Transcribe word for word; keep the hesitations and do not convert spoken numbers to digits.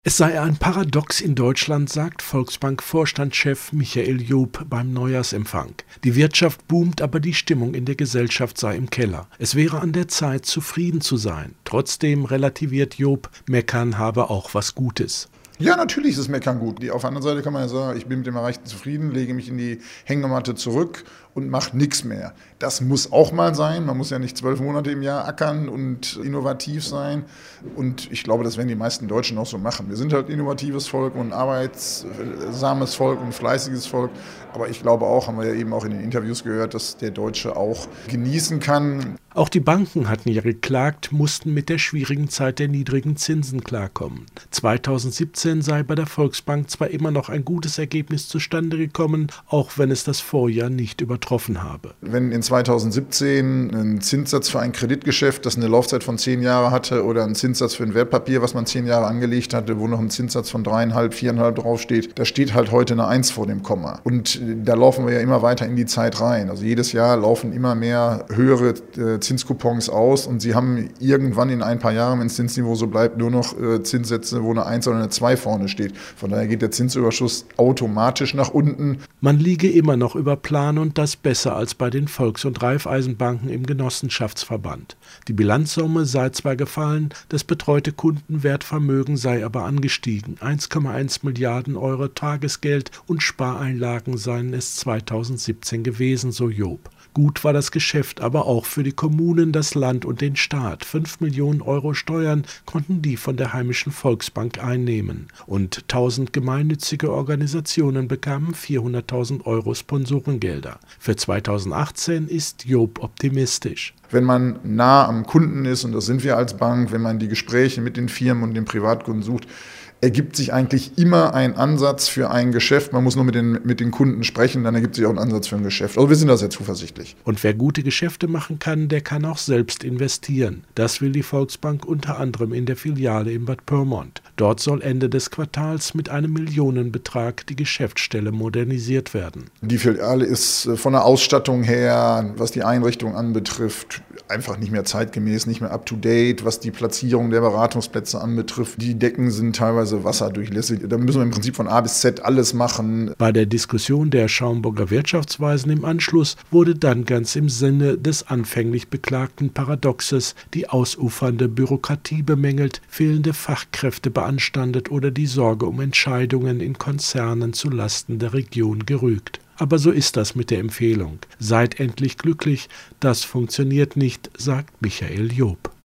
Es sei ein Paradox in Deutschland, sagt Volksbank-Vorstandschef Michael Job beim Neujahrsempfang. Die Wirtschaft boomt, aber die Stimmung in der Gesellschaft sei im Keller. Es wäre an der Zeit, zufrieden zu sein. Trotzdem relativiert Job, Meckern habe auch was Gutes. Ja, natürlich ist es Meckern gut. Auf der anderen Seite kann man ja sagen, ich bin mit dem Erreichten zufrieden, lege mich in die Hängematte zurück und mache nichts mehr. Das muss auch mal sein. Man muss ja nicht zwölf Monate im Jahr ackern und innovativ sein. Und ich glaube, das werden die meisten Deutschen auch so machen. Wir sind halt ein innovatives Volk und ein arbeitsames Volk und ein fleißiges Volk. Aber ich glaube auch, haben wir ja eben auch in den Interviews gehört, dass der Deutsche auch genießen kann. Auch die Banken hatten ja geklagt, mussten mit der schwierigen Zeit der niedrigen Zinsen klarkommen. zweitausendsiebzehn sei bei der Volksbank zwar immer noch ein gutes Ergebnis zustande gekommen, auch wenn es das Vorjahr nicht übertroffen habe. Wenn in zweitausendsiebzehn ein Zinssatz für ein Kreditgeschäft, das eine Laufzeit von zehn Jahren hatte, oder ein Zinssatz für ein Wertpapier, was man zehn Jahre angelegt hatte, wo noch ein Zinssatz von dreieinhalb, viereinhalb draufsteht, da steht halt heute eine Eins vor dem Komma. Und da laufen wir ja immer weiter in die Zeit rein. Also jedes Jahr laufen immer mehr höhere äh, Zinskupons aus und sie haben irgendwann in ein paar Jahren, wenn das Zinsniveau so bleibt, nur noch äh, Zinssätze, wo eine Eins oder eine zwei vorne steht. Von daher geht der Zinsüberschuss automatisch nach unten. Man liege immer noch über Plan und das besser als bei den Volks- und Raiffeisenbanken im Genossenschaftsverband. Die Bilanzsumme sei zwar gefallen, das betreute Kundenwertvermögen sei aber angestiegen. eins Komma eins Milliarden Euro Tagesgeld und Spareinlagen seien es zweitausendsiebzehn gewesen, so Job. Gut war das Geschäft aber auch für die Kommunen, das Land und den Staat. Fünf Millionen Euro Steuern konnten die von der heimischen Volksbank einnehmen. Und tausend gemeinnützige Organisationen bekamen vierhunderttausend Euro Sponsorengelder. Für zweitausendachtzehn ist Job optimistisch. Wenn man nah am Kunden ist, und das sind wir als Bank, wenn man die Gespräche mit den Firmen und den Privatkunden sucht, ergibt sich eigentlich immer ein Ansatz für ein Geschäft. Man muss nur mit den, mit den Kunden sprechen, dann ergibt sich auch ein Ansatz für ein Geschäft. Also wir sind da sehr zuversichtlich. Und wer gute Geschäfte machen kann, der kann auch selbst investieren. Das will die Volksbank unter anderem in der Filiale in Bad Pyrmont. Dort soll Ende des Quartals mit einem Millionenbetrag die Geschäftsstelle modernisiert werden. Die Filiale ist von der Ausstattung her, was die Einrichtung anbetrifft, einfach nicht mehr zeitgemäß, nicht mehr up-to-date, was die Platzierung der Beratungsplätze anbetrifft. Die Decken sind teilweise wasserdurchlässig. Da müssen wir im Prinzip von A bis Z alles machen. Bei der Diskussion der Schaumburger Wirtschaftsweisen im Anschluss wurde dann ganz im Sinne des anfänglich beklagten Paradoxes die ausufernde Bürokratie bemängelt, fehlende Fachkräfte beanstandet oder die Sorge um Entscheidungen in Konzernen zu Lasten der Region gerügt. Aber so ist das mit der Empfehlung. Seid endlich glücklich, das funktioniert nicht, sagt Michael Job.